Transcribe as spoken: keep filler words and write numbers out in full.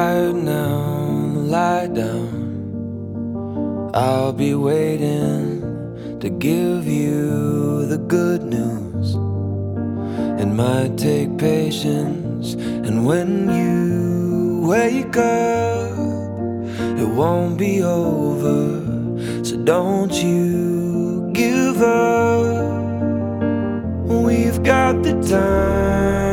tired now, lie down. I'll be waiting to give you the good news. It might take patience, and when you wake up, it won't be over. So don't you give up. We've got the time.